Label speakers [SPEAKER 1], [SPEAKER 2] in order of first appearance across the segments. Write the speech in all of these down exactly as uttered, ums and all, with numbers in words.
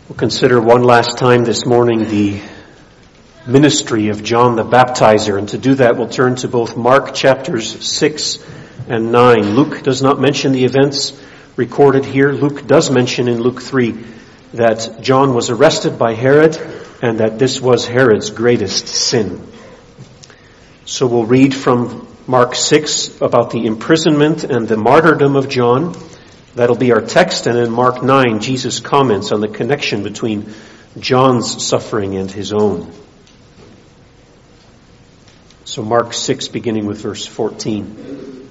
[SPEAKER 1] We'll consider one last time this morning the ministry of John the Baptizer, and to do that we'll turn to both Mark chapters six and nine. Luke does not mention the events recorded here. Luke does mention in Luke three that John was arrested by Herod and that this was Herod's greatest sin. So we'll read from Mark six about the imprisonment and the martyrdom of John. That'll be our text. And in Mark nine, Jesus comments on the connection between John's suffering and his own. So Mark six, beginning with verse fourteen.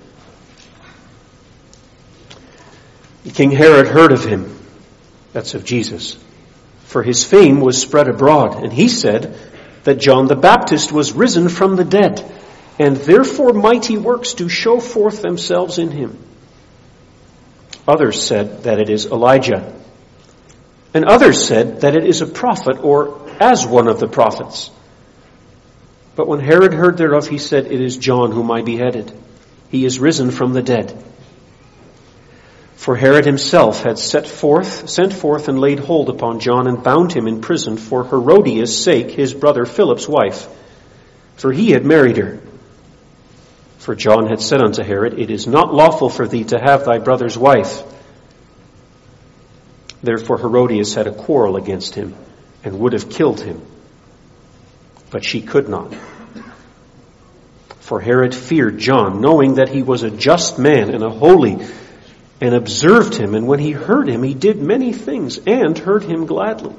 [SPEAKER 1] King Herod heard of him, that's of Jesus, for his fame was spread abroad, and he said that John the Baptist was risen from the dead, and therefore mighty works do show forth themselves in him. Others said that it is Elijah, and others said that it is a prophet, or as one of the prophets. But when Herod heard thereof, he said, it is John whom I beheaded. He is risen from the dead. For Herod himself had set forth, sent forth and laid hold upon John and bound him in prison for Herodias' sake, his brother Philip's wife, for he had married her. For John had said unto Herod, it is not lawful for thee to have thy brother's wife. Therefore Herodias had a quarrel against him and would have killed him. But she could not. For Herod feared John, knowing that he was a just man and a holy, and observed him. And when he heard him, he did many things and heard him gladly.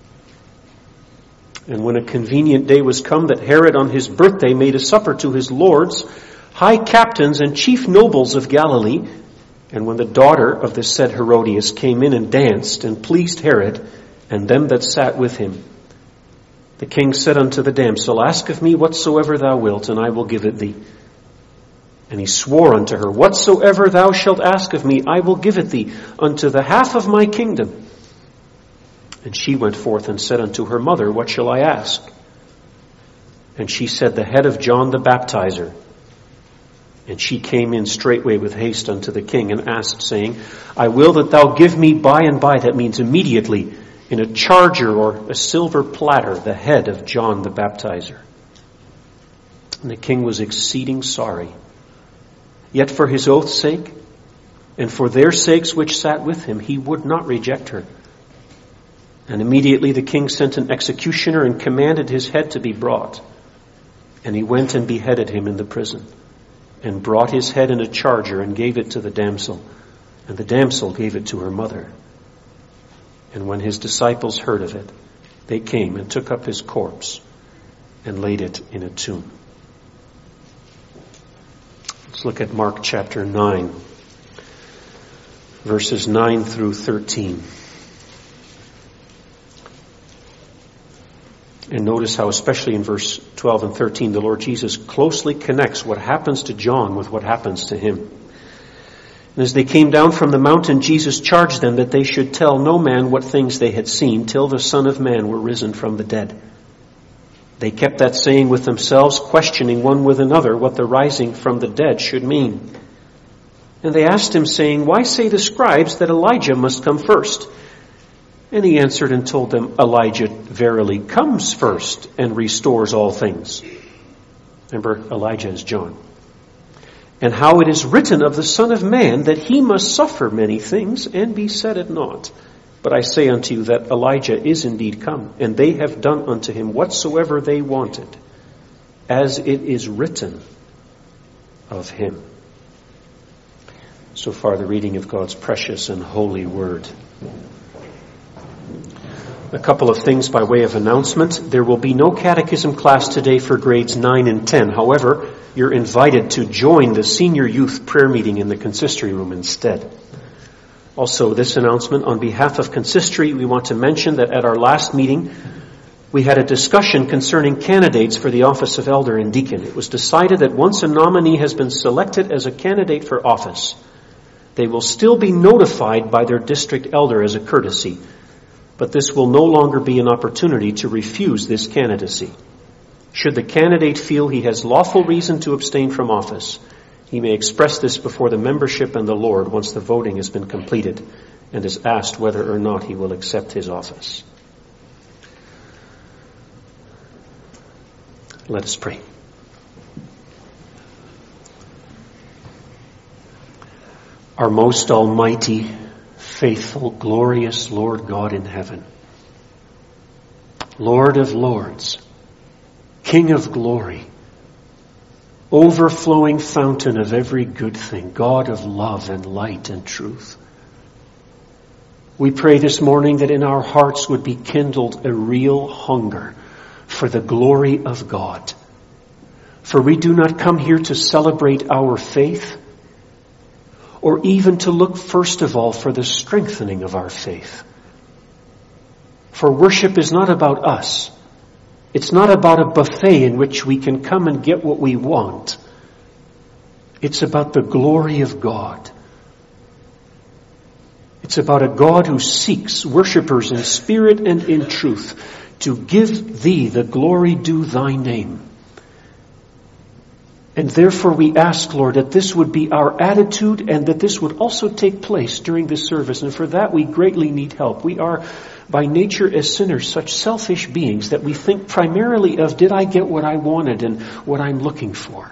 [SPEAKER 1] And when a convenient day was come that Herod on his birthday made a supper to his lords, high captains and chief nobles of Galilee, and when the daughter of the said Herodias came in and danced and pleased Herod and them that sat with him, the king said unto the damsel, ask of me whatsoever thou wilt, and I will give it thee. And he swore unto her, whatsoever thou shalt ask of me, I will give it thee, unto the half of my kingdom. And she went forth and said unto her mother, what shall I ask? And she said, the head of John the Baptizer. And she came in straightway with haste unto the king and asked, saying, I will that thou give me by and by, that means immediately, in a charger or a silver platter, the head of John the Baptizer. And the king was exceeding sorry. Yet for his oath's sake, and for their sakes which sat with him, he would not reject her. And immediately the king sent an executioner and commanded his head to be brought. And he went and beheaded him in the prison, and brought his head in a charger and gave it to the damsel. And the damsel gave it to her mother. And when his disciples heard of it, they came and took up his corpse and laid it in a tomb. Let's look at Mark chapter nine, verses nine through thirteen. And notice how, especially in verse twelve and thirteen, the Lord Jesus closely connects what happens to John with what happens to him. And as they came down from the mountain, Jesus charged them that they should tell no man what things they had seen till the Son of Man were risen from the dead. They kept that saying with themselves, questioning one with another what the rising from the dead should mean. And they asked him, saying, why say the scribes that Elijah must come first? And he answered and told them, Elijah verily comes first and restores all things. Remember, Elijah is John. And how it is written of the Son of Man that he must suffer many things and be set at naught. But I say unto you that Elijah is indeed come, and they have done unto him whatsoever they wanted, as it is written of him. So far the reading of God's precious and holy word. A couple of things by way of announcement. There will be no catechism class today for grades nine and ten. However, you're invited to join the senior youth prayer meeting in the consistory room instead. Also, this announcement on behalf of consistory, we want to mention that at our last meeting, we had a discussion concerning candidates for the office of elder and deacon. It was decided that once a nominee has been selected as a candidate for office, they will still be notified by their district elder as a courtesy. But this will no longer be an opportunity to refuse this candidacy. Should the candidate feel he has lawful reason to abstain from office, he may express this before the membership and the Lord once the voting has been completed, and is asked whether or not he will accept his office. Let us pray. Our most almighty, faithful, glorious Lord God in heaven, Lord of lords, King of glory, overflowing fountain of every good thing, God of love and light and truth. We pray this morning that in our hearts would be kindled a real hunger for the glory of God. For we do not come here to celebrate our faith, or even to look first of all for the strengthening of our faith. For worship is not about us. It's not about a buffet in which we can come and get what we want. It's about the glory of God. It's about a God who seeks worshipers in spirit and in truth to give thee the glory due thy name. And therefore we ask, Lord, that this would be our attitude and that this would also take place during this service. And for that we greatly need help. We are by nature as sinners such selfish beings that we think primarily of, did I get what I wanted and what I'm looking for?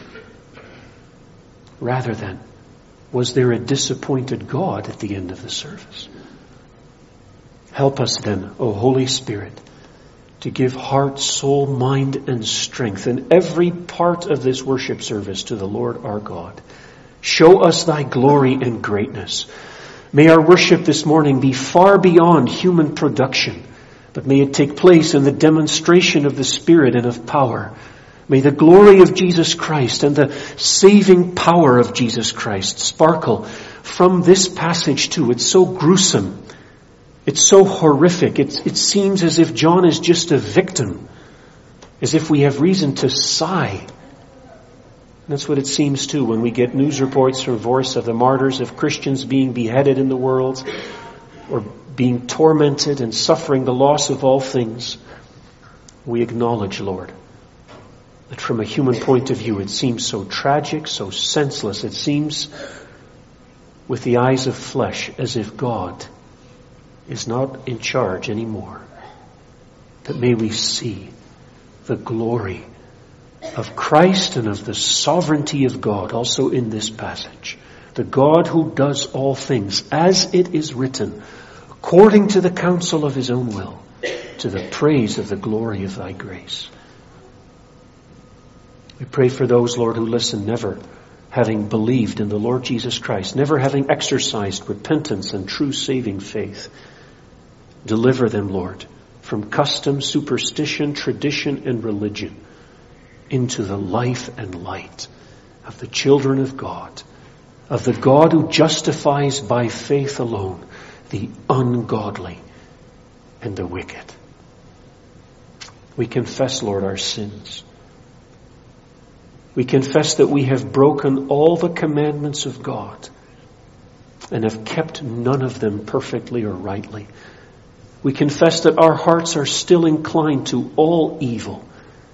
[SPEAKER 1] Rather than, was there a disappointed God at the end of the service? Help us then, O Holy Spirit, to give heart, soul, mind, and strength in every part of this worship service to the Lord our God. Show us thy glory and greatness. May our worship this morning be far beyond human production, but may it take place in the demonstration of the Spirit and of power. May the glory of Jesus Christ and the saving power of Jesus Christ sparkle from this passage too. It's so gruesome. It's so horrific. It, it seems as if John is just a victim, as if we have reason to sigh. That's what it seems too when we get news reports from Voice of the martyrs of Christians being beheaded in the world or being tormented and suffering the loss of all things. We acknowledge, Lord, that from a human point of view it seems so tragic, so senseless. It seems with the eyes of flesh as if God is not in charge anymore. But may we see the glory of Christ and of the sovereignty of God also in this passage. The God who does all things as it is written, according to the counsel of his own will, to the praise of the glory of thy grace. We pray for those, Lord, who listen, never having believed in the Lord Jesus Christ, never having exercised repentance and true saving faith. Deliver them, Lord, from custom, superstition, tradition, and religion into the life and light of the children of God, of the God who justifies by faith alone the ungodly and the wicked. We confess, Lord, our sins. We confess that we have broken all the commandments of God and have kept none of them perfectly or rightly. We confess that our hearts are still inclined to all evil.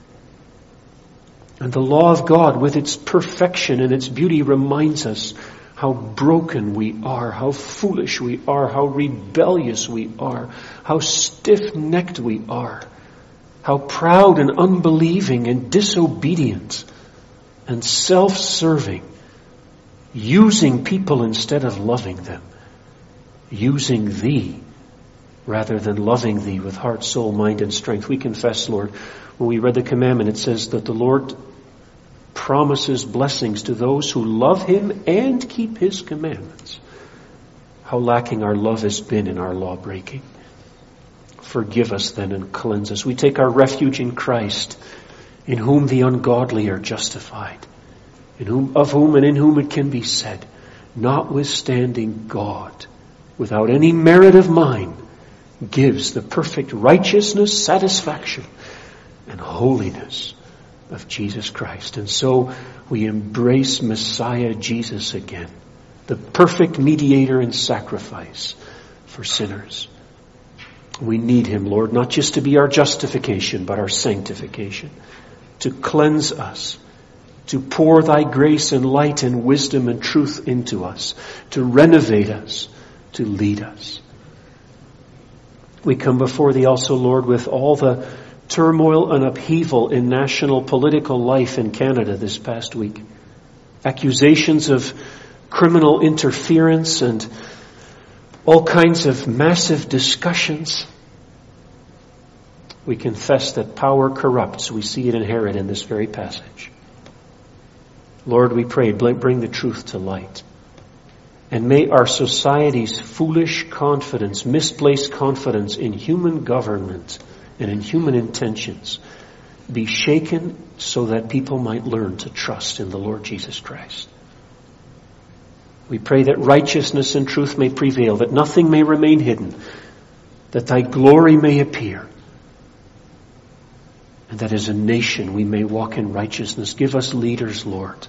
[SPEAKER 1] And the law of God, with its perfection and its beauty, reminds us how broken we are, how foolish we are, how rebellious we are, how stiff-necked we are, how proud and unbelieving and disobedient and self-serving, using people instead of loving them, using thee rather than loving thee with heart, soul, mind, and strength. We confess, Lord, when we read the commandment, it says that the Lord promises blessings to those who love him and keep his commandments. How lacking our love has been in our law breaking. Forgive us then and cleanse us. We take our refuge in Christ, in whom the ungodly are justified, in whom, of whom and in whom it can be said, notwithstanding God, without any merit of mine, gives the perfect righteousness, satisfaction, and holiness of Jesus Christ. And so we embrace Messiah Jesus again, the perfect mediator and sacrifice for sinners. We need him, Lord, not just to be our justification, but our sanctification, to cleanse us, to pour thy grace and light and wisdom and truth into us, to renovate us, to lead us. We come before Thee also, Lord, with all the turmoil and upheaval in national political life in Canada this past week. Accusations of criminal interference and all kinds of massive discussions. We confess that power corrupts. We see it in Herod in this very passage. Lord, we pray, bring the truth to light. And may our society's foolish confidence, misplaced confidence in human government and in human intentions be shaken so that people might learn to trust in the Lord Jesus Christ. We pray that righteousness and truth may prevail, that nothing may remain hidden, that Thy glory may appear, and that as a nation we may walk in righteousness. Give us leaders, Lord,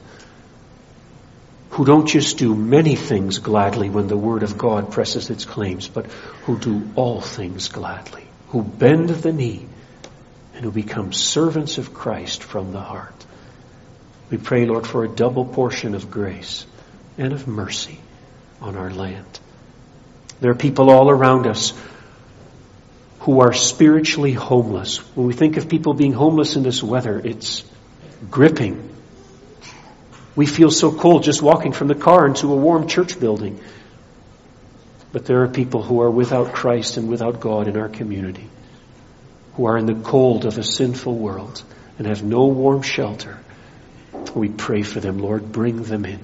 [SPEAKER 1] who don't just do many things gladly when the Word of God presses its claims, but who do all things gladly, who bend the knee, and who become servants of Christ from the heart. We pray, Lord, for a double portion of grace and of mercy on our land. There are people all around us who are spiritually homeless. When we think of people being homeless in this weather, it's gripping. We feel so cold just walking from the car into a warm church building. But there are people who are without Christ and without God in our community, who are in the cold of a sinful world and have no warm shelter. We pray for them, Lord, bring them in.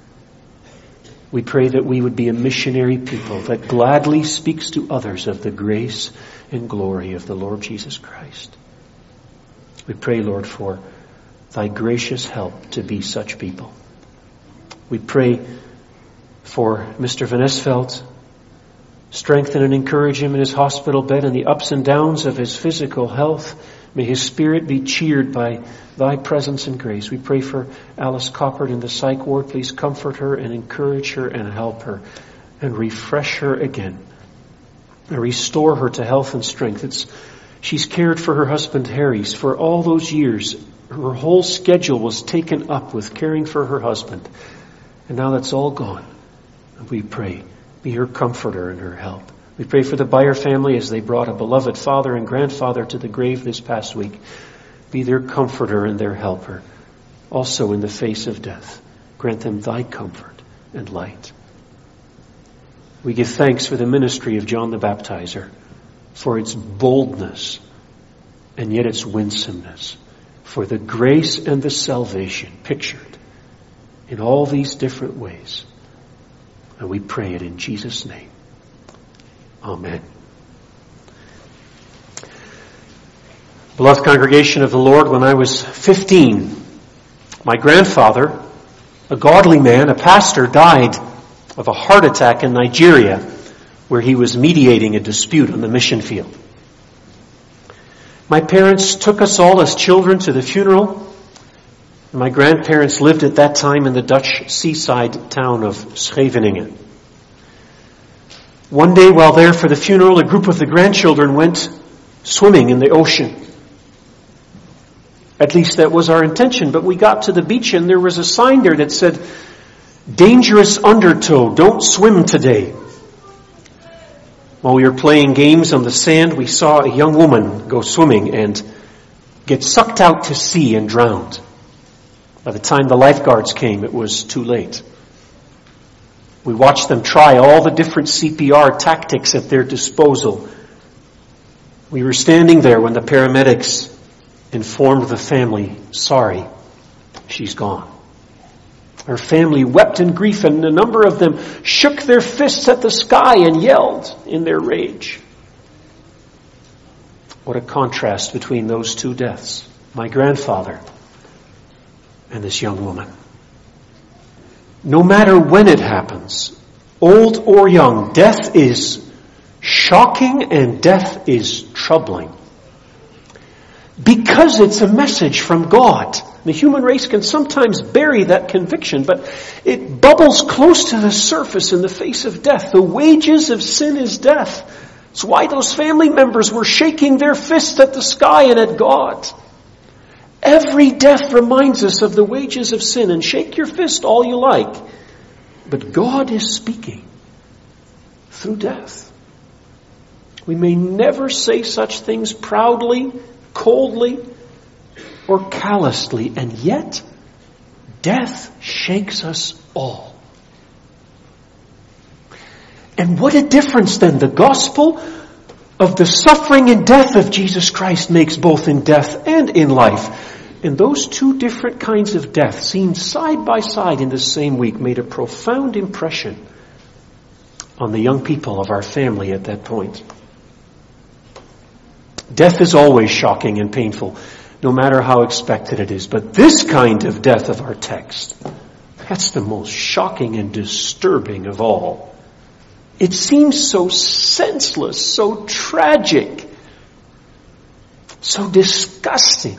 [SPEAKER 1] We pray that we would be a missionary people that gladly speaks to others of the grace and glory of the Lord Jesus Christ. We pray, Lord, for Thy gracious help to be such people. We pray for Mister Van Esveld. Strengthen and encourage him in his hospital bed and the ups and downs of his physical health. May his spirit be cheered by Thy presence and grace. We pray for Alice Coppert in the psych ward. Please comfort her and encourage her and help her and refresh her again and restore her to health and strength. It's, she's cared for her husband Harry's for all those years. Her whole schedule was taken up with caring for her husband. And now that's all gone. And we pray, be her comforter and her help. We pray for the Beyer family as they brought a beloved father and grandfather to the grave this past week. Be their comforter and their helper. Also in the face of death, grant them Thy comfort and light. We give thanks for the ministry of John the Baptizer, for its boldness and yet its winsomeness, for the grace and the salvation pictured in all these different ways. And we pray it in Jesus' name. Amen. Beloved congregation of the Lord, when I was fifteen, my grandfather, a godly man, a pastor, died of a heart attack in Nigeria, where he was mediating a dispute on the mission field. My parents took us all as children to the funeral. My grandparents lived at that time in the Dutch seaside town of Scheveningen. One day while there for the funeral, a group of the grandchildren went swimming in the ocean. At least that was our intention, but we got to the beach and there was a sign there that said, "Dangerous undertow, don't swim today." While we were playing games on the sand, we saw a young woman go swimming and get sucked out to sea and drowned. By the time the lifeguards came, it was too late. We watched them try all the different C P R tactics at their disposal. We were standing there when the paramedics informed the family, "Sorry, she's gone." Her family wept in grief, and a number of them shook their fists at the sky and yelled in their rage. What a contrast between those two deaths, my grandfather and this young woman. No matter when it happens, old or young, death is shocking and death is troubling. Because it's a message from God. The human race can sometimes bury that conviction, but it bubbles close to the surface in the face of death. The wages of sin is death. It's why those family members were shaking their fists at the sky and at God. Every death reminds us of the wages of sin, and shake your fist all you like. But God is speaking. through death. We may never say such things proudly, coldly, or callously, and yet death shakes us all. And what a difference then the gospel of the suffering and death of Jesus Christ makes both in death and in life. And those two different kinds of death, seen side by side in the same week, made a profound impression on the young people of our family at that point. Death is always shocking and painful, no matter how expected it is. But this kind of death of our text, that's the most shocking and disturbing of all. It seems so senseless, so tragic, so disgusting.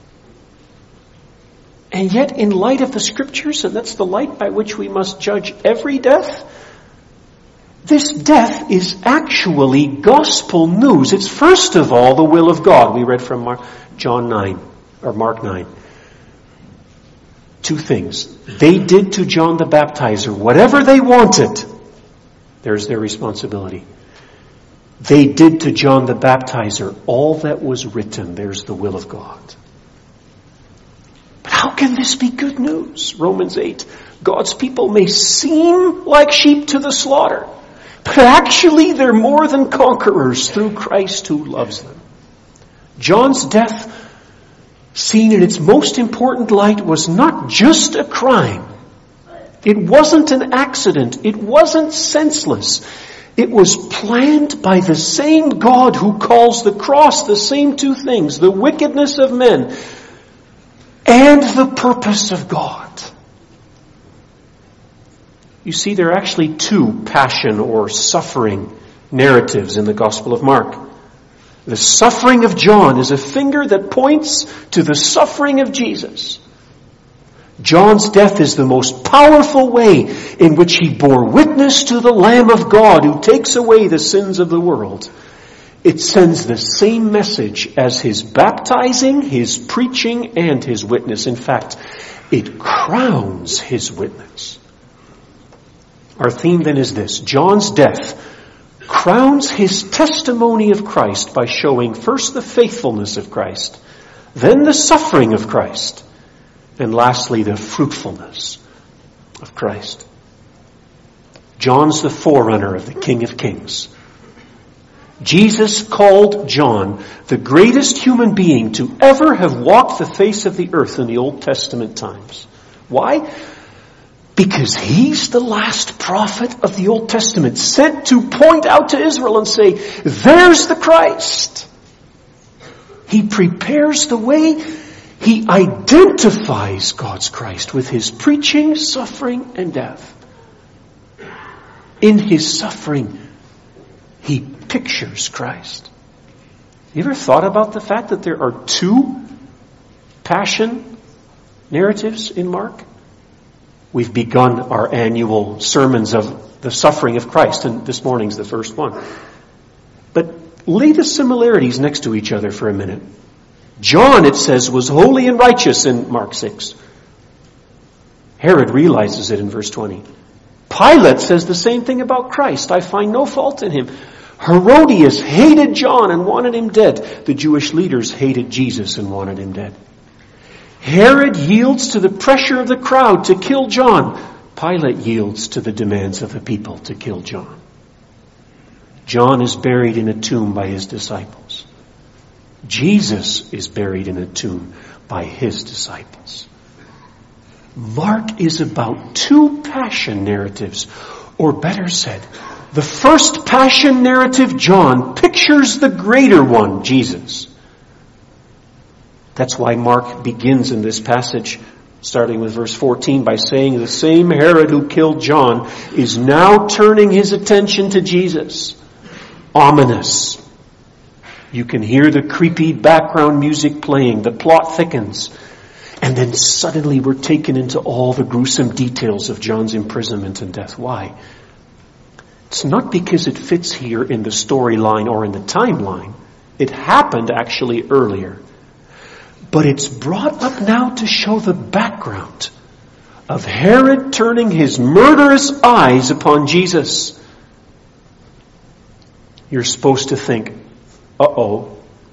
[SPEAKER 1] And yet, in light of the Scriptures, and that's the light by which we must judge every death, this death is actually gospel news. It's first of all the will of God. We read from Mark, John nine, or Mark nine. Two things. They did to John the Baptizer whatever they wanted. There's their responsibility. They did to John the Baptizer all that was written. There's the will of God. But how can this be good news? Romans eight. God's people may seem like sheep to the slaughter, but actually they're more than conquerors through Christ who loves them. John's death, seen in its most important light, was not just a crime. It wasn't an accident. It wasn't senseless. It was planned by the same God who calls the cross the same two things, the wickedness of men and the purpose of God. You see, there are actually two passion or suffering narratives in the Gospel of Mark. The suffering of John is a finger that points to the suffering of Jesus. John's death is the most powerful way in which he bore witness to the Lamb of God who takes away the sins of the world. It sends the same message as his baptizing, his preaching, and his witness. In fact, it crowns his witness. Our theme then is this: John's death crowns his testimony of Christ by showing first the faithfulness of Christ, then the suffering of Christ, and lastly the fruitfulness of Christ. John's the forerunner of the King of Kings. Jesus called John the greatest human being to ever have walked the face of the earth in the Old Testament times. Why? Because he's the last prophet of the Old Testament, sent to point out to Israel and say, there's the Christ. He prepares the way. He identifies God's Christ with his preaching, suffering, and death. In his suffering, he pictures Christ. You ever thought about the fact that there are two passion narratives in Mark? We've begun our annual sermons of the suffering of Christ, and this morning's the first one. But lay the similarities next to each other for a minute. John, it says, was holy and righteous in Mark six. Herod realizes it in verse twenty. Pilate says the same thing about Christ. I find no fault in him. Herodias hated John and wanted him dead. The Jewish leaders hated Jesus and wanted him dead. Herod yields to the pressure of the crowd to kill John. Pilate yields to the demands of the people to kill John. John is buried in a tomb by his disciples. Jesus is buried in a tomb by his disciples. Mark is about two passion narratives, or better said, the first passion narrative, John, pictures the greater one, Jesus. That's why Mark begins in this passage, starting with verse fourteen, by saying the same Herod who killed John is now turning his attention to Jesus. Ominous. You can hear the creepy background music playing. The plot thickens. And then suddenly we're taken into all the gruesome details of John's imprisonment and death. Why? It's not because it fits here in the storyline or in the timeline. It happened actually earlier. But it's brought up now to show the background of Herod turning his murderous eyes upon Jesus. you're supposed to think, uh-oh.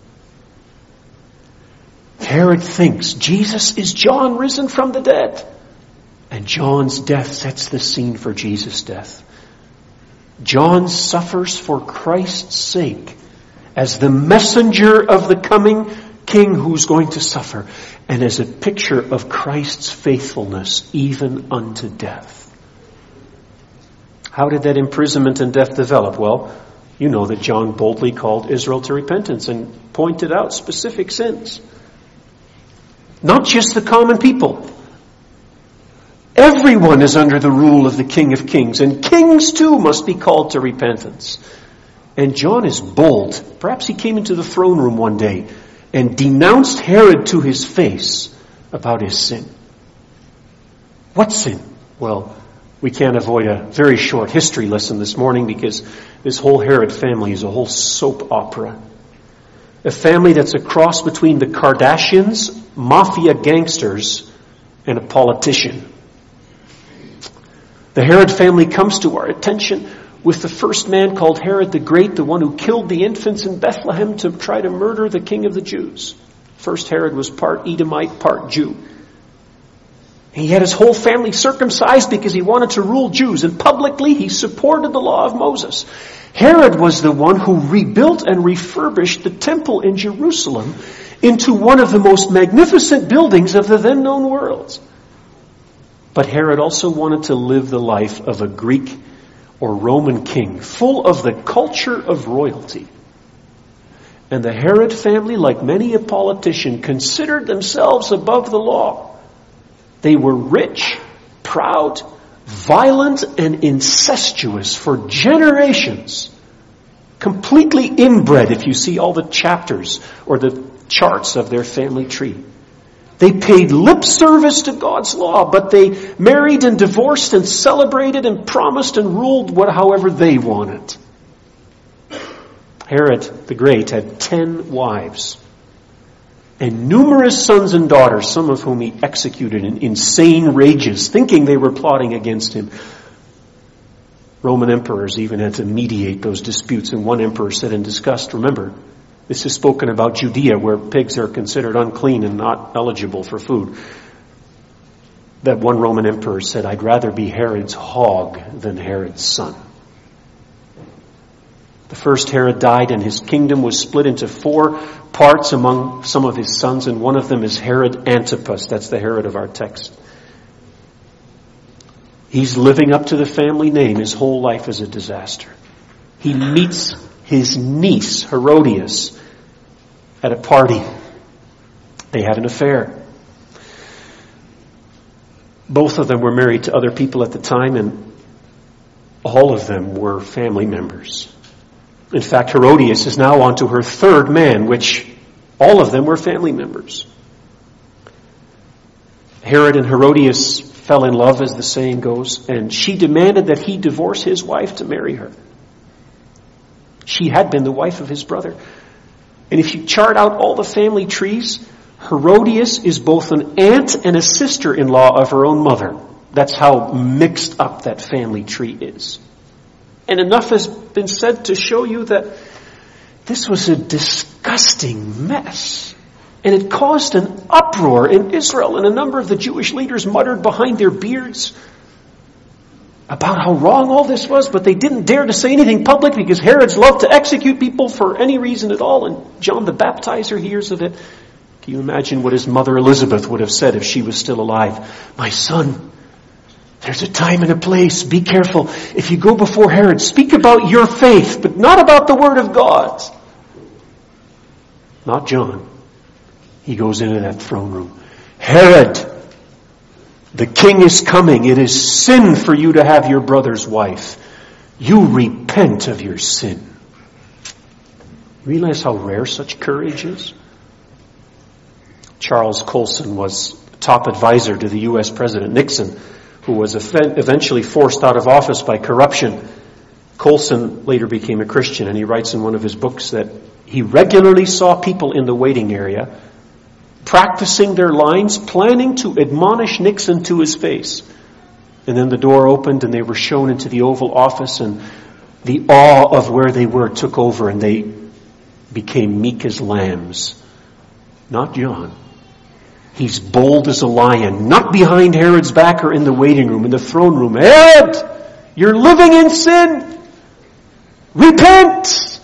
[SPEAKER 1] Herod thinks Jesus is John risen from the dead. And John's death sets the scene for Jesus' death. John suffers for Christ's sake as the messenger of the coming King who's going to suffer, and as a picture of Christ's faithfulness even unto death. How did that imprisonment and death develop? Well, you know that John boldly called Israel to repentance and pointed out specific sins. Not just the common people. Everyone is under the rule of the King of Kings, and kings too must be called to repentance. And John is bold. Perhaps he came into the throne room one day and denounced Herod to his face about his sin. What sin? Well, we can't avoid a very short history lesson this morning because this whole Herod family is a whole soap opera. A family that's a cross between the Kardashians, mafia gangsters, and a politician. The Herod family comes to our attention with the first man called Herod the Great, the one who killed the infants in Bethlehem to try to murder the king of the Jews. First Herod was part Edomite, part Jew. He had his whole family circumcised because he wanted to rule Jews, and publicly he supported the law of Moses. Herod was the one who rebuilt and refurbished the temple in Jerusalem into one of the most magnificent buildings of the then known world. But Herod also wanted to live the life of a Greek or Roman king, full of the culture of royalty. And the Herod family, like many a politician, considered themselves above the law. They were rich, proud, violent, and incestuous for generations. Completely inbred if you see all the chapters or the charts of their family tree. They paid lip service to God's law, but they married and divorced and celebrated and promised and ruled what, however they wanted. Herod the Great had ten wives and numerous sons and daughters, some of whom he executed in insane rages, thinking they were plotting against him. Roman emperors even had to mediate those disputes, and one emperor said in disgust, remember, this is spoken about Judea, where pigs are considered unclean and not eligible for food. That one Roman emperor said, I'd rather be Herod's hog than Herod's son. The first Herod died, and his kingdom was split into four parts among some of his sons, and one of them is Herod Antipas. That's the Herod of our text. He's living up to the family name. His whole life is a disaster. He meets his niece, Herodias, at a party. They had an affair. Both of them were married to other people at the time, and all of them were family members. In fact, Herodias is now on to her third man, which all of them were family members. Herod and Herodias fell in love, as the saying goes, and she demanded that he divorce his wife to marry her. She had been the wife of his brother. And if you chart out all the family trees, Herodias is both an aunt and a sister-in-law of her own mother. That's how mixed up that family tree is. And enough has been said to show you that this was a disgusting mess. And it caused an uproar in Israel, and a number of the Jewish leaders muttered behind their beards about how wrong all this was, but they didn't dare to say anything public because Herod's loved to execute people for any reason at all, and John the Baptizer hears of it. Can you imagine what his mother Elizabeth would have said if she was still alive? My son, there's a time and a place. Be careful. If you go before Herod, speak about your faith, but not about the word of God. Not John. He goes into that throne room. Herod, the king is coming. It is sin for you to have your brother's wife. You repent of your sin. Realize how rare such courage is? Charles Colson was top advisor to the U S President Nixon, who was eventually forced out of office by corruption. Colson later became a Christian, and he writes in one of his books that he regularly saw people in the waiting area practicing their lines, planning to admonish Nixon to his face. And then the door opened and they were shown into the Oval Office, and The awe of where they were took over and they became meek as lambs. Not John. He's bold as a lion, not behind Herod's back or in the waiting room, in the throne room. Herod, you're living in sin. Repent.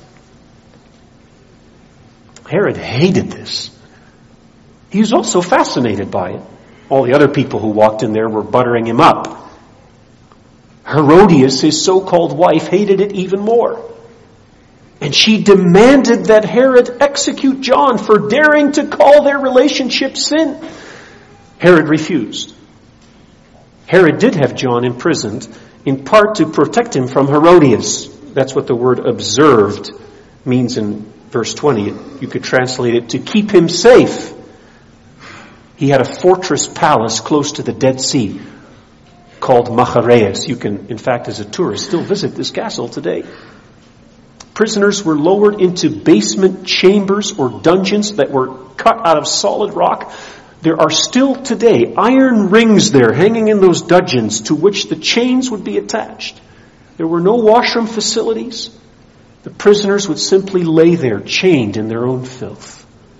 [SPEAKER 1] Herod hated this. He was also fascinated by it. All the other people who walked in there were buttering him up. Herodias, his so-called wife, hated it even more. And she demanded that Herod execute John for daring to call their relationship sin. Herod refused. Herod did have John imprisoned, in part to protect him from Herodias. That's what the word observed means in verse twenty. You could translate it to keep him safe. He had a fortress palace close to the Dead Sea called Machareus. You can, in fact, as a tourist, still visit this castle today. Prisoners were lowered into basement chambers or dungeons that were cut out of solid rock. There are still today iron rings there hanging in those dungeons to which the chains would be attached. There were no washroom facilities. The prisoners would simply lay there chained in their own filth.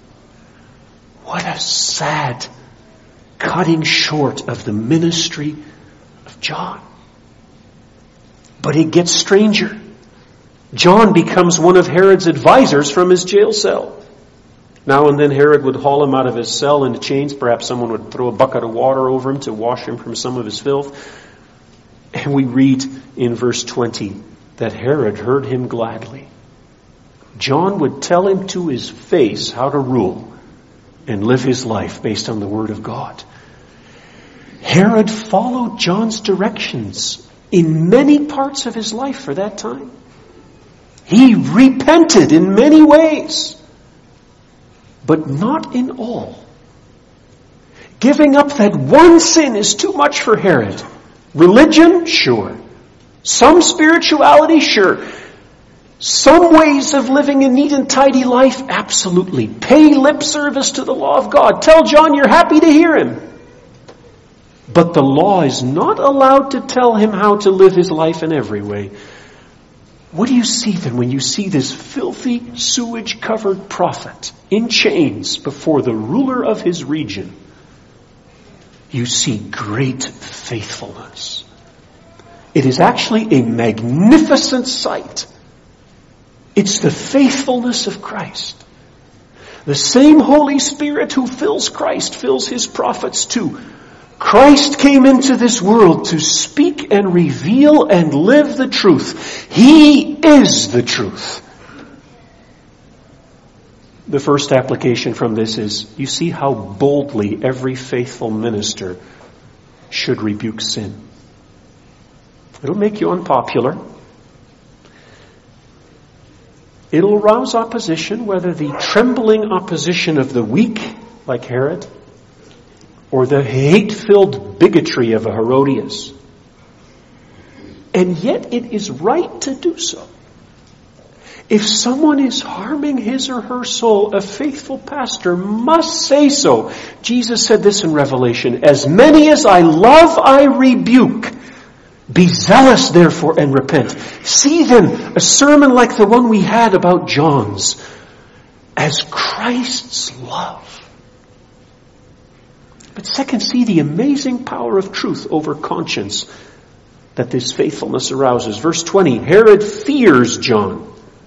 [SPEAKER 1] What a sad cutting short of the ministry of John. But it gets stranger. John becomes one of Herod's advisors from his jail cell. Now and then Herod would haul him out of his cell into chains. Perhaps someone would throw a bucket of water over him to wash him from some of his filth. And we read in verse twenty that Herod heard him gladly. John would tell him to his face how to rule and live his life based on the Word of God. Herod followed John's directions in many parts of his life for that time. He repented in many ways, but not in all. Giving up that one sin is too much for Herod. Religion? Sure. Some spirituality? Sure. Some ways of living a neat and tidy life? Absolutely. Pay lip service to the law of God. Tell John you're happy to hear him. But the law is not allowed to tell him how to live his life in every way. What do you see then when you see this filthy, sewage-covered prophet in chains before the ruler of his region? You see great faithfulness. It is actually a magnificent sight. It's the faithfulness of Christ. The same Holy Spirit who fills Christ fills his prophets too. Christ came into this world to speak and reveal and live the truth. He is the truth. The first application from this is, you see how boldly every faithful minister should rebuke sin. It'll make you unpopular. It'll arouse opposition, whether the trembling opposition of the weak, like Herod, or the hate-filled bigotry of a Herodias. And yet it is right to do so. If someone is harming his or her soul, a faithful pastor must say so. Jesus said this in Revelation, "As many as I love, I rebuke. Be zealous, therefore, and repent." See then, a sermon like the one we had about John's, as Christ's love. But second, see the amazing power of truth over conscience that this faithfulness arouses. Verse twenty, Herod fears John.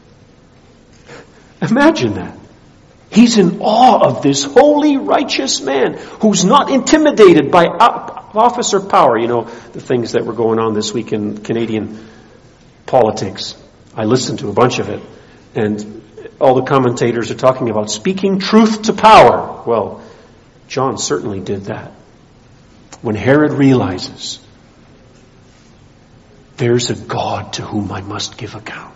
[SPEAKER 1] Imagine that. He's in awe of this holy, righteous man who's not intimidated by office or power. You know, the things that were going on this week in Canadian politics. I listened to a bunch of it. And all the commentators are talking about speaking truth to power. Well, John certainly did that. When Herod realizes there's a God to whom I must give account.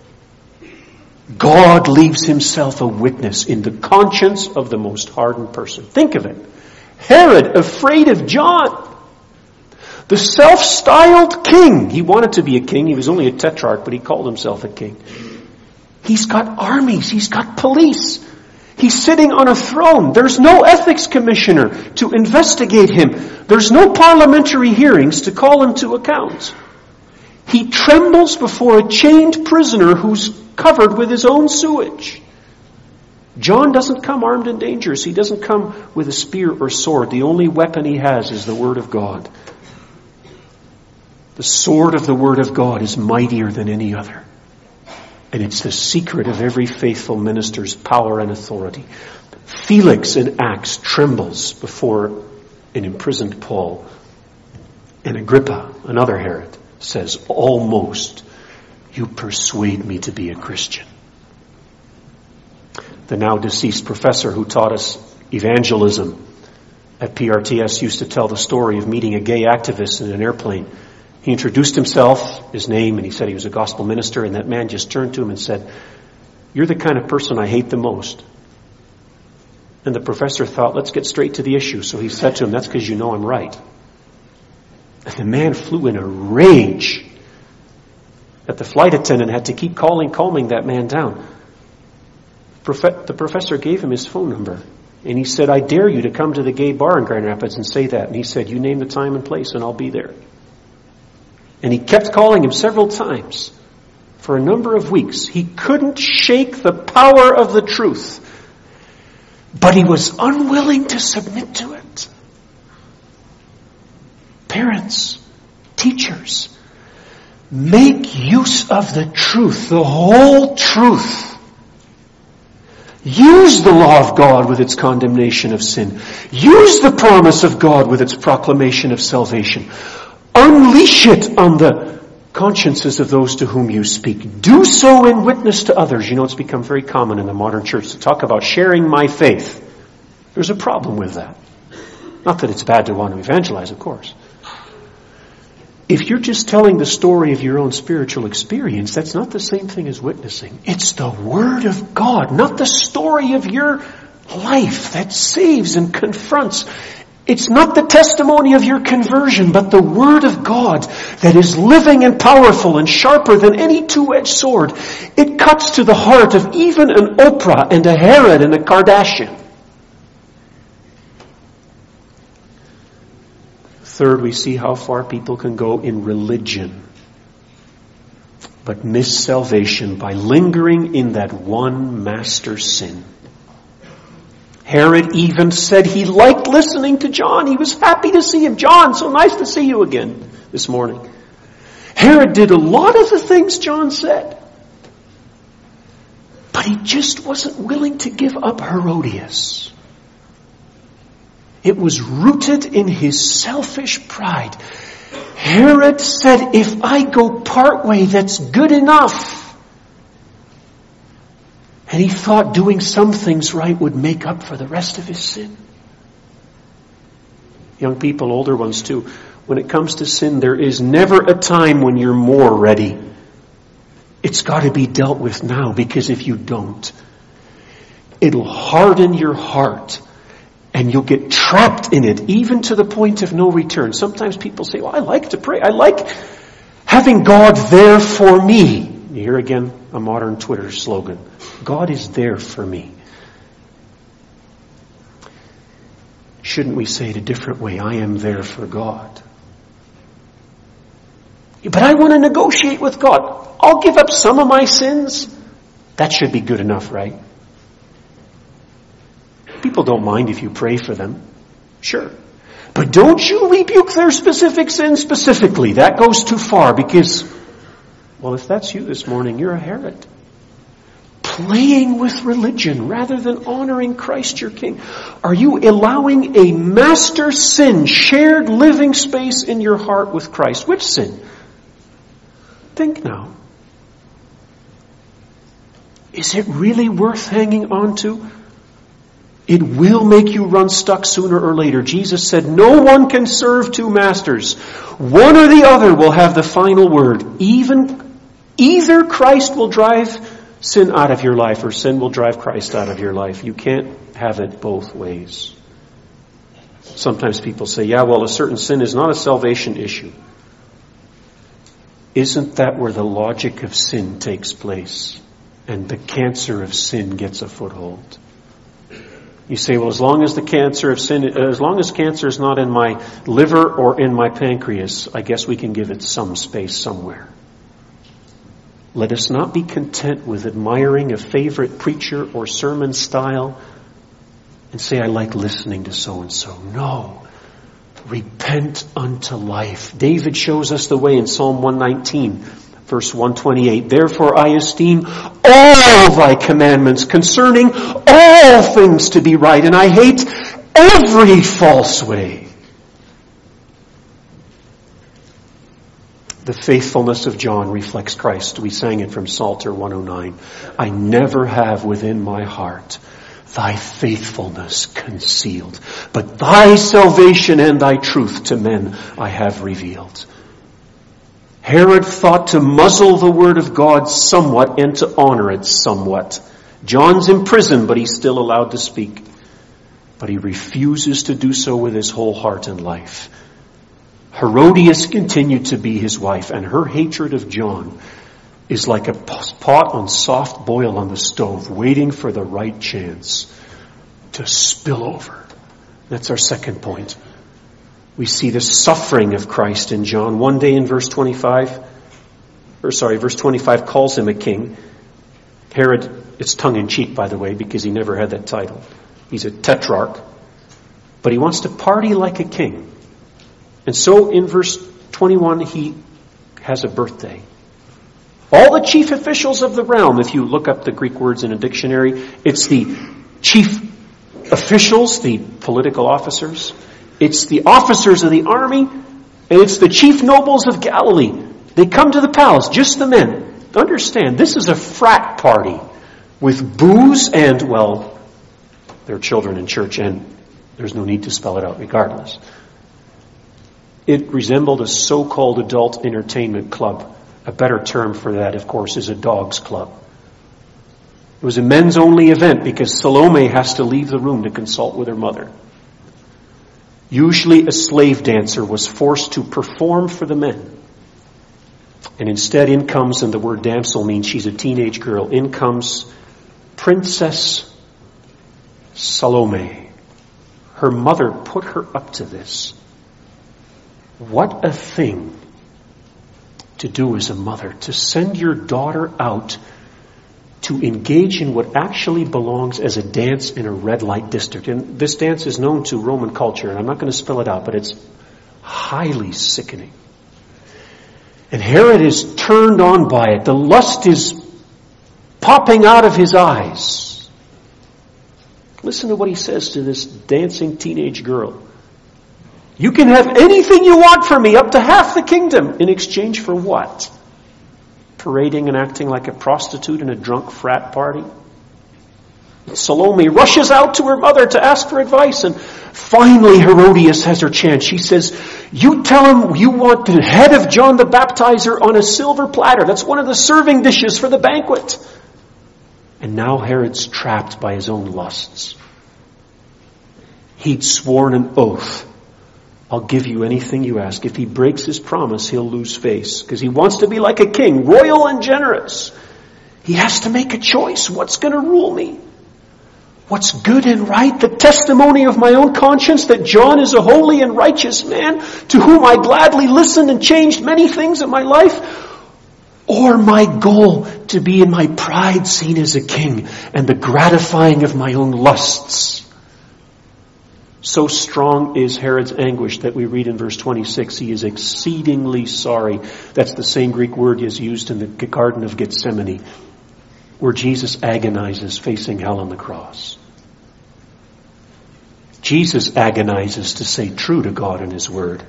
[SPEAKER 1] God leaves himself a witness in the conscience of the most hardened person. Think of it. Herod, afraid of John. The self-styled king. He wanted to be a king. He was only a tetrarch, but he called himself a king. He's got armies. He's got police. He's sitting on a throne. There's no ethics commissioner to investigate him. There's no parliamentary hearings to call him to account. He trembles before a chained prisoner who's covered with his own sewage. John doesn't come armed and dangerous. He doesn't come with a spear or sword. The only weapon he has is the Word of God. The sword of the Word of God is mightier than any other. And it's the secret of every faithful minister's power and authority. Felix in Acts trembles before an imprisoned Paul. And Agrippa, another Herod, says, almost you persuade me to be a Christian. The now deceased professor who taught us evangelism at P R T S used to tell the story of meeting a gay activist in an airplane. He introduced himself, his name, and he said he was a gospel minister, and that man just turned to him and said, you're the kind of person I hate the most. And the professor thought, let's get straight to the issue. So he said to him, that's because you know I'm right. And the man flew in a rage that the flight attendant had to keep calling, calming that man down. The professor gave him his phone number. And he said, I dare you to come to the gay bar in Grand Rapids and say that. And he said, you name the time and place and I'll be there. And he kept calling him several times for a number of weeks. He couldn't shake the power of the truth. But he was unwilling to submit to it. Parents, teachers, make use of the truth, the whole truth. Use the law of God with its condemnation of sin. Use the promise of God with its proclamation of salvation. Unleash it on the consciences of those to whom you speak. Do so in witness to others. You know, it's become very common in the modern church to talk about sharing my faith. There's a problem with that. Not that it's bad to want to evangelize, of course. If you're just telling the story of your own spiritual experience, that's not the same thing as witnessing. It's the Word of God, not the story of your life that saves and confronts. It's not the testimony of your conversion, but the Word of God that is living and powerful and sharper than any two-edged sword. It cuts to the heart of even an Oprah and a Herod and a Kardashian. Third, we see how far people can go in religion, but miss salvation by lingering in that one master sin. Herod even said he liked listening to John. He was happy to see him. John, so nice to see you again this morning. Herod did a lot of the things John said. But he just wasn't willing to give up Herodias. It was rooted in his selfish pride. Herod said, if I go part way, that's good enough. And he thought doing some things right would make up for the rest of his sin. Young people, older ones too, when it comes to sin, there is never a time when you're more ready. It's got to be dealt with now, because if you don't, it'll harden your heart and you'll get trapped in it, even to the point of no return. Sometimes people say, well, I like to pray. I like having God there for me. You hear again a modern Twitter slogan. God is there for me. Shouldn't we say it a different way? I am there for God. But I want to negotiate with God. I'll give up some of my sins. That should be good enough, right? People don't mind if you pray for them. Sure. But don't you rebuke their specific sins specifically. That goes too far, because, well, if that's you this morning, you're a Herod. Playing with religion rather than honoring Christ your King. Are you allowing a master sin, shared living space in your heart with Christ? Which sin? Think now. Is it really worth hanging on to? It will make you run stuck sooner or later. Jesus said, no one can serve two masters. One or the other will have the final word. Even, either Christ will drive sin out of your life, or sin will drive Christ out of your life. You can't have it both ways. Sometimes people say, yeah, well, a certain sin is not a salvation issue. Isn't that where the logic of sin takes place and the cancer of sin gets a foothold? You say, well, as long as the cancer of sin, as long as cancer is not in my liver or in my pancreas, I guess we can give it some space somewhere. Let us not be content with admiring a favorite preacher or sermon style and say, I like listening to so-and-so. No. Repent unto life. David shows us the way in Psalm one nineteen, verse one twenty-eight. Therefore I esteem all thy commandments concerning all things to be right, and I hate every false way. The faithfulness of John reflects Christ. We sang it from Psalter one oh nine. I never have within my heart thy faithfulness concealed, but thy salvation and thy truth to men I have revealed. Herod thought to muzzle the word of God somewhat and to honor it somewhat. John's in prison, but he's still allowed to speak. But he refuses to do so with his whole heart and life. Herodias continued to be his wife, and her hatred of John is like a pot on soft boil on the stove, waiting for the right chance to spill over. That's our second point. We see the suffering of Christ in John. One day in verse twenty-five, or sorry, verse twenty-five calls him a king. Herod, it's tongue-in-cheek, by the way, because he never had that title. He's a tetrarch. But he wants to party like a king. And so in verse twenty-one, he has a birthday. All the chief officials of the realm, if you look up the Greek words in a dictionary, it's the chief officials, the political officers. It's the officers of the army, and it's the chief nobles of Galilee. They come to the palace, just the men. Understand, this is a frat party with booze and, well, there are children in church, and there's no need to spell it out regardless. It resembled a so-called adult entertainment club. A better term for that, of course, is a dog's club. It was a men's-only event because Salome has to leave the room to consult with her mother. Usually a slave dancer was forced to perform for the men. And instead in comes, and the word damsel means she's a teenage girl, in comes Princess Salome. Her mother put her up to this. What a thing to do as a mother, to send your daughter out to engage in what actually belongs as a dance in a red light district. And this dance is known to Roman culture, and I'm not going to spell it out, but it's highly sickening. And Herod is turned on by it. The lust is popping out of his eyes. Listen to what he says to this dancing teenage girl. You can have anything you want from me, up to half the kingdom, in exchange for what? Parading and acting like a prostitute in a drunk frat party? Salome rushes out to her mother to ask for advice, and finally Herodias has her chance. She says, you tell him you want the head of John the Baptizer on a silver platter. That's one of the serving dishes for the banquet. And now Herod's trapped by his own lusts. He'd sworn an oath. I'll give you anything you ask. If he breaks his promise, he'll lose face. Because he wants to be like a king, royal and generous. He has to make a choice. What's going to rule me? What's good and right? The testimony of my own conscience that John is a holy and righteous man to whom I gladly listened and changed many things in my life? Or my goal to be in my pride seen as a king and the gratifying of my own lusts? So strong is Herod's anguish that we read in verse twenty-six, he is exceedingly sorry. That's the same Greek word is used in the Garden of Gethsemane, where Jesus agonizes facing hell on the cross. Jesus agonizes to stay true to God and His Word.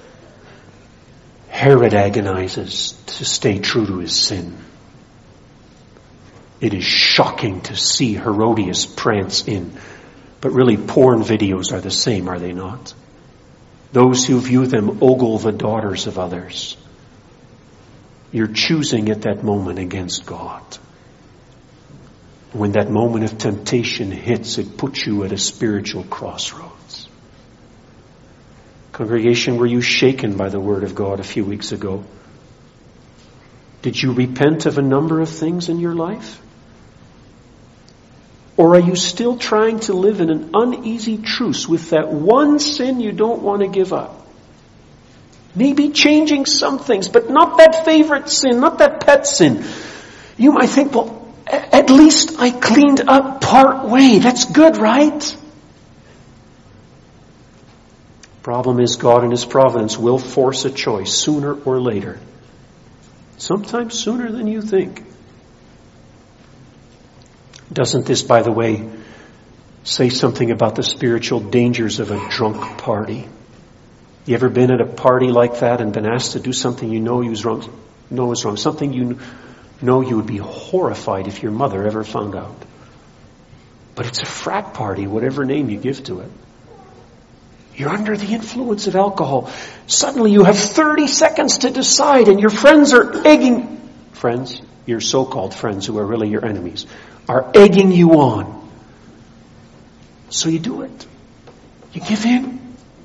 [SPEAKER 1] Herod agonizes to stay true to his sin. It is shocking to see Herodias prance in. But really, porn videos are the same, are they not? Those who view them ogle the daughters of others. You're choosing at that moment against God. When that moment of temptation hits, it puts you at a spiritual crossroads. Congregation, were you shaken by the Word of God a few weeks ago? Did you repent of a number of things in your life? Or are you still trying to live in an uneasy truce with that one sin you don't want to give up? Maybe changing some things, but not that favorite sin, not that pet sin. You might think, well, at least I cleaned up part way. That's good, right? Problem is, God in His providence will force a choice sooner or later. Sometimes sooner than you think. Doesn't this, by the way, say something about the spiritual dangers of a drunk party? You ever been at a party like that and been asked to do something you know is wrong? Know is wrong. Something you know you would be horrified if your mother ever found out. But it's a frat party, whatever name you give to it. You're under the influence of alcohol. Suddenly you have thirty seconds to decide, and your friends are egging, friends, your so-called friends who are really your enemies, are egging you on. So you do it. You give in.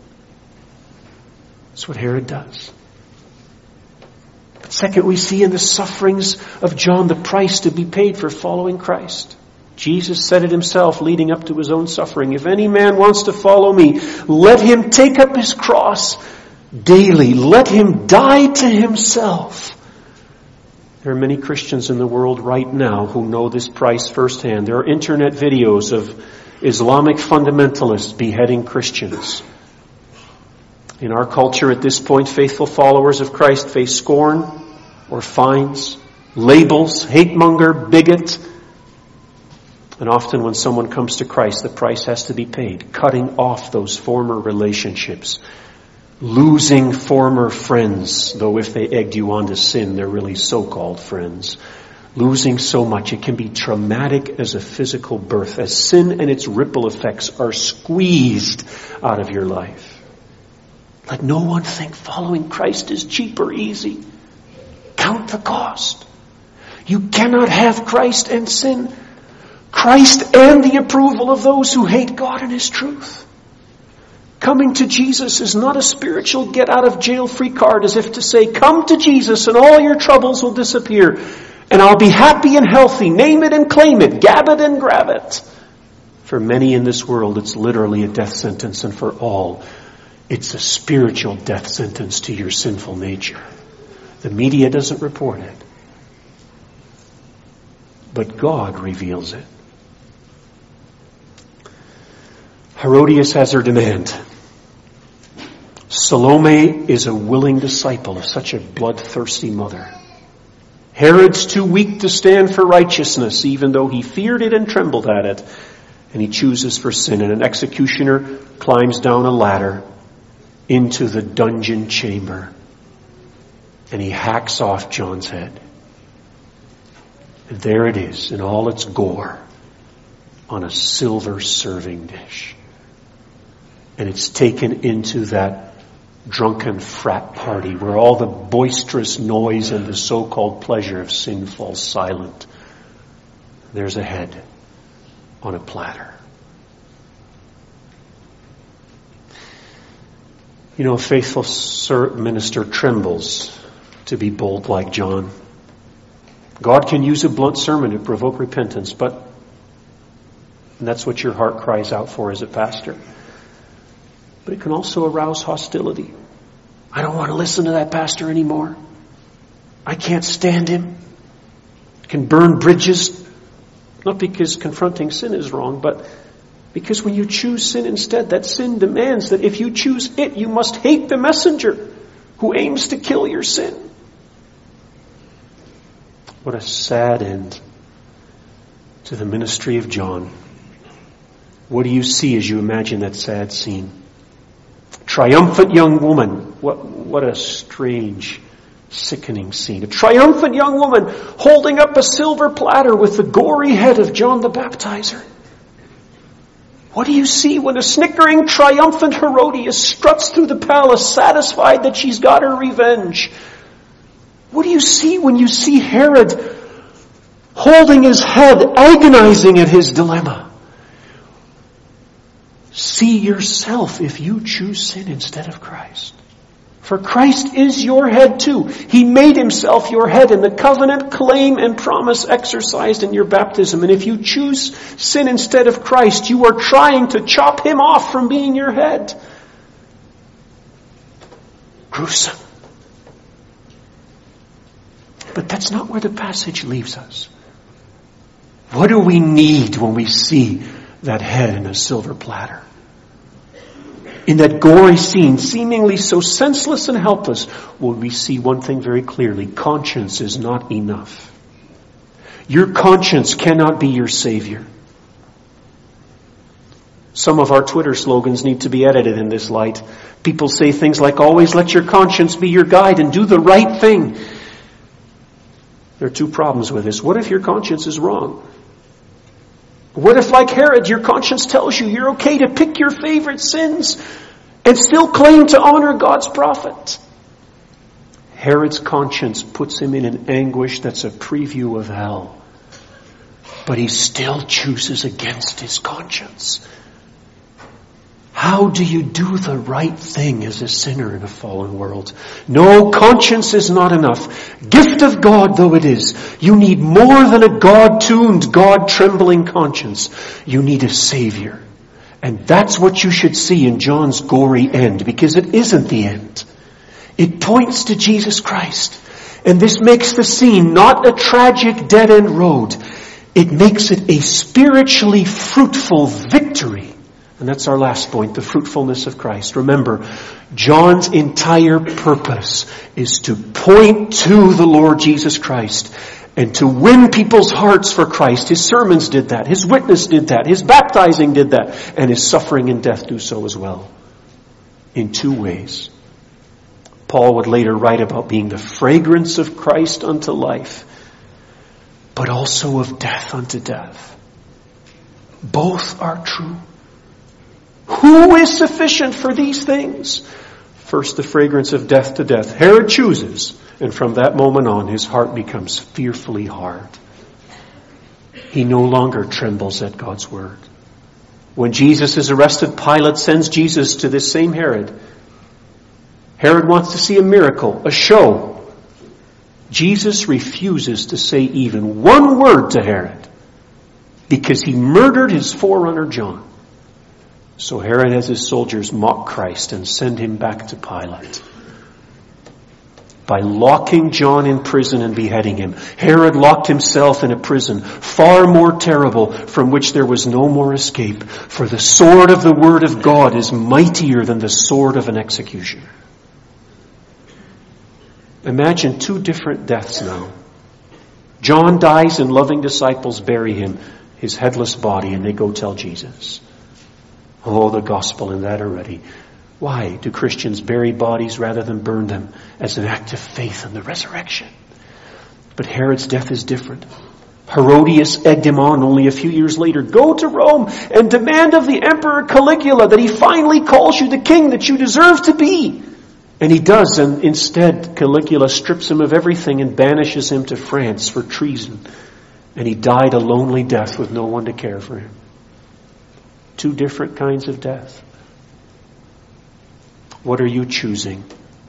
[SPEAKER 1] That's what Herod does. But second, we see in the sufferings of John the price to be paid for following Christ. Jesus said it Himself leading up to His own suffering. If any man wants to follow me, let him take up his cross daily. Let him die to himself. There are many Christians in the world right now who know this price firsthand. There are internet videos of Islamic fundamentalists beheading Christians. In our culture at this point, faithful followers of Christ face scorn or fines, labels, hate-monger, bigot. And often when someone comes to Christ, the price has to be paid. Cutting off those former relationships. Losing former friends, though if they egged you on to sin, they're really so-called friends. Losing so much, it can be traumatic as a physical birth, as sin and its ripple effects are squeezed out of your life. Let no one think following Christ is cheap or easy. Count the cost. You cannot have Christ and sin. Christ and the approval of those who hate God and His truth. Coming to Jesus is not a spiritual get-out-of-jail-free card, as if to say, come to Jesus and all your troubles will disappear, and I'll be happy and healthy. Name it and claim it. Gab it and grab it. For many in this world, it's literally a death sentence, and for all, it's a spiritual death sentence to your sinful nature. The media doesn't report it, but God reveals it. Herodias has her demand. Salome is a willing disciple of such a bloodthirsty mother. Herod's too weak to stand for righteousness, even though he feared it and trembled at it. And he chooses for sin. And an executioner climbs down a ladder into the dungeon chamber. And he hacks off John's head. And there it is in all its gore on a silver serving dish. And it's taken into that drunken frat party where all the boisterous noise and the so-called pleasure of sin falls silent. There's a head on a platter. You know, a faithful minister trembles to be bold like John. God can use a blunt sermon to provoke repentance, but and that's what your heart cries out for as a pastor. But it can also arouse hostility. I don't want to listen to that pastor anymore. I can't stand him. It can burn bridges, not because confronting sin is wrong, but because when you choose sin instead, that sin demands that if you choose it, you must hate the messenger who aims to kill your sin. What a sad end to the ministry of John. What do you see as you imagine that sad scene? Triumphant young woman. What, what a strange, sickening scene. A triumphant young woman holding up a silver platter with the gory head of John the Baptizer. What do you see when a snickering, triumphant Herodias struts through the palace, satisfied that she's got her revenge? What do you see when you see Herod holding his head, agonizing at his dilemma? See yourself if you choose sin instead of Christ. For Christ is your head too. He made Himself your head in the covenant, claim, and promise exercised in your baptism. And if you choose sin instead of Christ, you are trying to chop Him off from being your head. Gruesome. But that's not where the passage leaves us. What do we need when we see that head in a silver platter? In that gory scene, seemingly so senseless and helpless, will we see one thing very clearly. Conscience is not enough. Your conscience cannot be your Savior. Some of our Twitter slogans need to be edited in this light. People say things like, always let your conscience be your guide and do the right thing. There are two problems with this. What if your conscience is wrong? What if, like Herod, your conscience tells you you're okay to pick your favorite sins and still claim to honor God's prophet? Herod's conscience puts him in an anguish that's a preview of hell. But he still chooses against his conscience. How do you do the right thing as a sinner in a fallen world? No, conscience is not enough. Gift of God though it is, you need more than a God-tuned, God-trembling conscience. You need a Savior. And that's what you should see in John's gory end, because it isn't the end. It points to Jesus Christ. And this makes the scene not a tragic dead-end road. It makes it a spiritually fruitful victory. And that's our last point, the fruitfulness of Christ. Remember, John's entire purpose is to point to the Lord Jesus Christ and to win people's hearts for Christ. His sermons did that. His witness did that. His baptizing did that. And his suffering and death do so as well. In two ways. Paul would later write about being the fragrance of Christ unto life, but also of death unto death. Both are true. Who is sufficient for these things? First, the fragrance of death to death. Herod chooses, and from that moment on, his heart becomes fearfully hard. He no longer trembles at God's word. When Jesus is arrested, Pilate sends Jesus to this same Herod. Herod wants to see a miracle, a show. Jesus refuses to say even one word to Herod because he murdered his forerunner John. So Herod has his soldiers mock Christ and send him back to Pilate. By locking John in prison and beheading him, Herod locked himself in a prison far more terrible, from which there was no more escape. For the sword of the word of God is mightier than the sword of an executioner. Imagine two different deaths now. John dies and loving disciples bury him, his headless body, and they go tell Jesus. Oh, the gospel in that already. Why do Christians bury bodies rather than burn them as an act of faith in the resurrection? But Herod's death is different. Herodias egged him on only a few years later. Go to Rome and demand of the Emperor Caligula that he finally calls you the king that you deserve to be. And he does, and instead Caligula strips him of everything and banishes him to France for treason. And he died a lonely death with no one to care for him. Two different kinds of death. What are you choosing?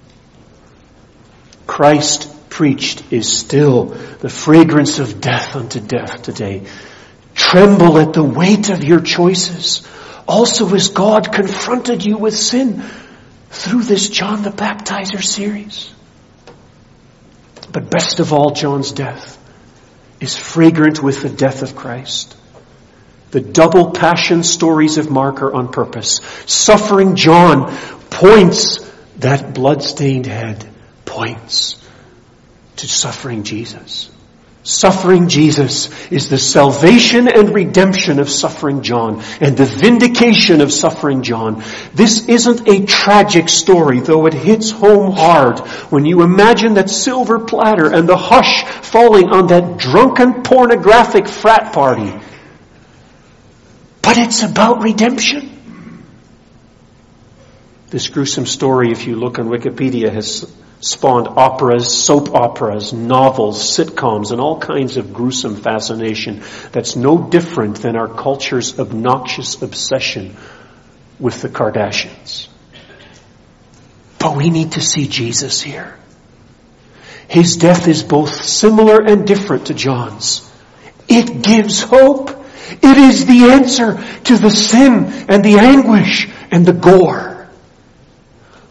[SPEAKER 1] Christ preached is still the fragrance of death unto death today. Tremble at the weight of your choices. Also as God confronted you with sin through this John the Baptizer series. But best of all, John's death is fragrant with the death of Christ. The double passion stories of Mark are on purpose. Suffering John points, that blood-stained head points to suffering Jesus. Suffering Jesus is the salvation and redemption of suffering John and the vindication of suffering John. This isn't a tragic story, though it hits home hard when you imagine that silver platter and the hush falling on that drunken pornographic frat party. But it's about redemption. This gruesome story, if you look on Wikipedia, has spawned operas, soap operas, novels, sitcoms, and all kinds of gruesome fascination that's no different than our culture's obnoxious obsession with the Kardashians. But we need to see Jesus here. His death is both similar and different to John's. It gives hope. It is the answer to the sin and the anguish and the gore.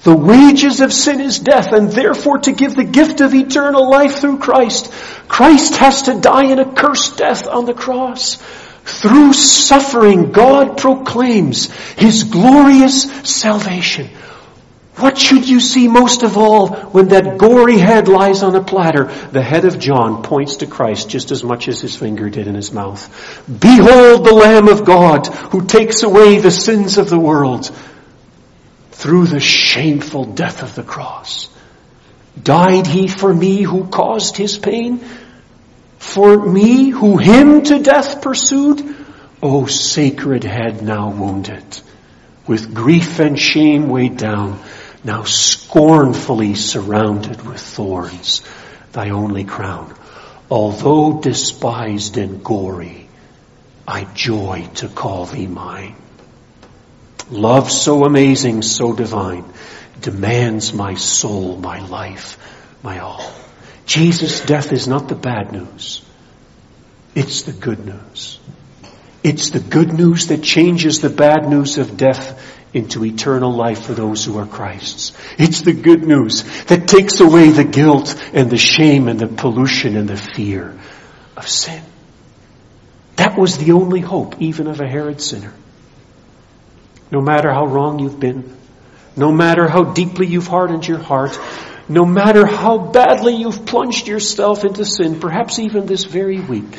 [SPEAKER 1] The wages of sin is death, and therefore to give the gift of eternal life through Christ, Christ has to die an accursed death on the cross. Through suffering, God proclaims His glorious salvation. What should you see most of all when that gory head lies on a platter? The head of John points to Christ just as much as his finger did in his mouth. Behold the Lamb of God who takes away the sins of the world. Through the shameful death of the cross, died He for me who caused His pain? For me who Him to death pursued? O sacred head now wounded, with grief and shame weighed down, now scornfully surrounded with thorns, Thy only crown. Although despised and gory, I joy to call Thee mine. Love so amazing, so divine, demands my soul, my life, my all. Jesus' death is not the bad news. It's the good news. It's the good news that changes the bad news of death into eternal life for those who are Christ's. It's the good news that takes away the guilt and the shame and the pollution and the fear of sin. That was the only hope, even of a Herod sinner. No matter how wrong you've been, no matter how deeply you've hardened your heart, no matter how badly you've plunged yourself into sin, perhaps even this very week,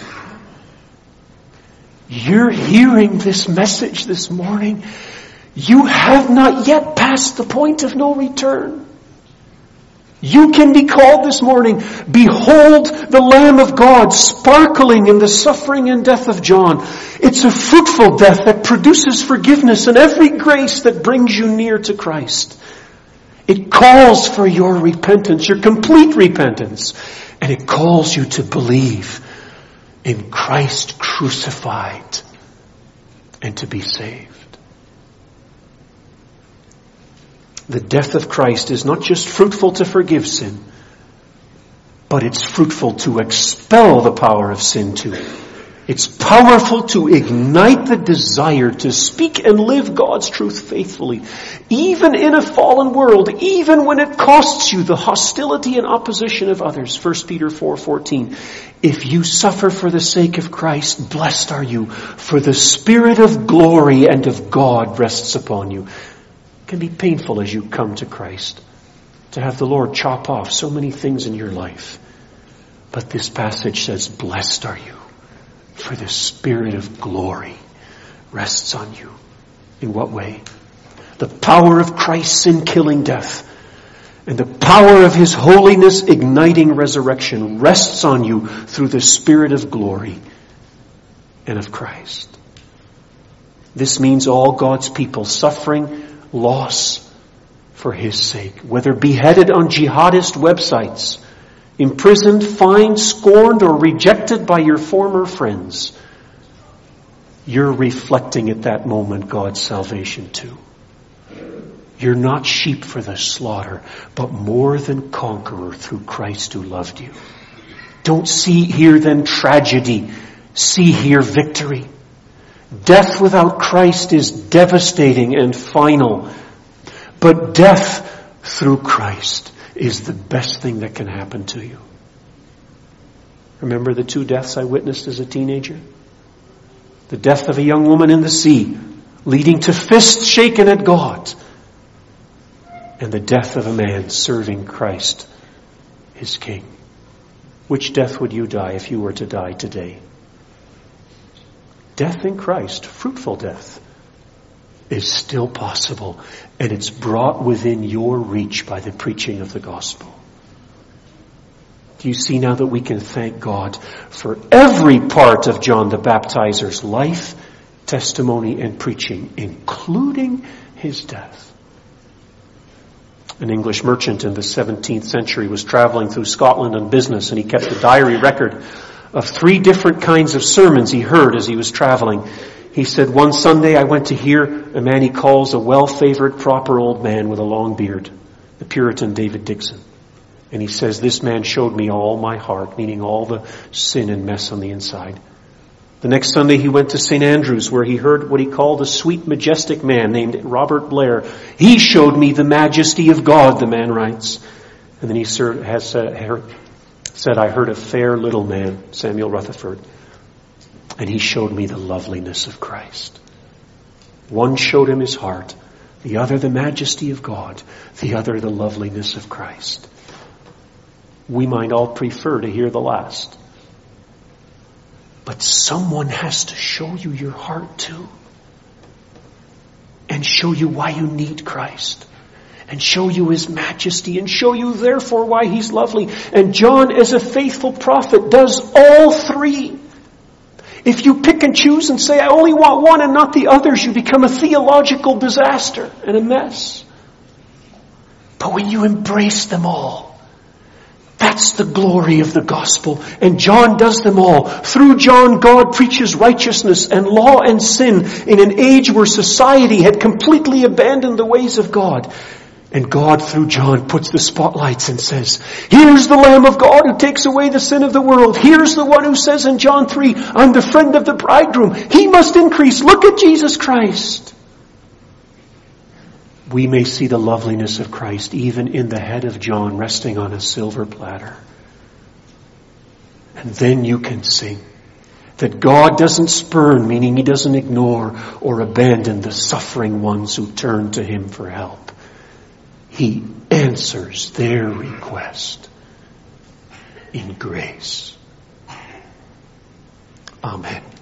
[SPEAKER 1] you're hearing this message this morning. You have not yet passed the point of no return. You can be called this morning, behold the Lamb of God sparkling in the suffering and death of John. It's a fruitful death that produces forgiveness and every grace that brings you near to Christ. It calls for your repentance, your complete repentance, and it calls you to believe in Christ crucified and to be saved. The death of Christ is not just fruitful to forgive sin, but it's fruitful to expel the power of sin too. It's powerful to ignite the desire to speak and live God's truth faithfully, even in a fallen world, even when it costs you the hostility and opposition of others. First Peter four fourteen. If you suffer for the sake of Christ, blessed are you, for the Spirit of glory and of God rests upon you. It can be painful as you come to Christ to have the Lord chop off so many things in your life. But this passage says, blessed are you, for the Spirit of glory rests on you. In what way? The power of Christ's sin-killing death and the power of His holiness igniting resurrection rests on you through the Spirit of glory and of Christ. This means all God's people suffering loss for His sake, whether beheaded on jihadist websites, imprisoned, fined, scorned, or rejected by your former friends, you're reflecting at that moment God's salvation too. You're not sheep for the slaughter, but more than conqueror through Christ who loved you. Don't see here then tragedy. See here victory. Death without Christ is devastating and final. But death through Christ is the best thing that can happen to you. Remember the two deaths I witnessed as a teenager? The death of a young woman in the sea, leading to fists shaken at God. And the death of a man serving Christ, his King. Which death would you die if you were to die today? Death in Christ, fruitful death, is still possible, and it's brought within your reach by the preaching of the gospel. Do you see now that we can thank God for every part of John the Baptizer's life, testimony, and preaching, including his death? An English merchant in the seventeenth century was traveling through Scotland on business, and he kept a diary record of three different kinds of sermons he heard as he was traveling. He said, one Sunday I went to hear a man he calls a well-favored, proper old man with a long beard, the Puritan David Dixon. And he says, this man showed me all my heart, meaning all the sin and mess on the inside. The next Sunday he went to Saint Andrews, where he heard what he called a sweet, majestic man named Robert Blair. He showed me the majesty of God, the man writes. And then he has said, I heard a fair little man, Samuel Rutherford, and he showed me the loveliness of Christ. One showed him his heart, the other the majesty of God, the other the loveliness of Christ. We might all prefer to hear the last. But someone has to show you your heart too. And show you why you need Christ. And show you His majesty. And show you therefore why He's lovely. And John, as a faithful prophet, does all three. If you pick and choose and say, I only want one and not the others, you become a theological disaster and a mess. But when you embrace them all, that's the glory of the gospel. And John does them all. Through John, God preaches righteousness and law and sin in an age where society had completely abandoned the ways of God. And God, through John, puts the spotlights and says, here's the Lamb of God who takes away the sin of the world. Here's the one who says in John three, I'm the friend of the bridegroom. He must increase. Look at Jesus Christ. We may see the loveliness of Christ even in the head of John resting on a silver platter. And then you can sing that God doesn't spurn, meaning He doesn't ignore or abandon the suffering ones who turn to Him for help. He answers their request in grace. Amen.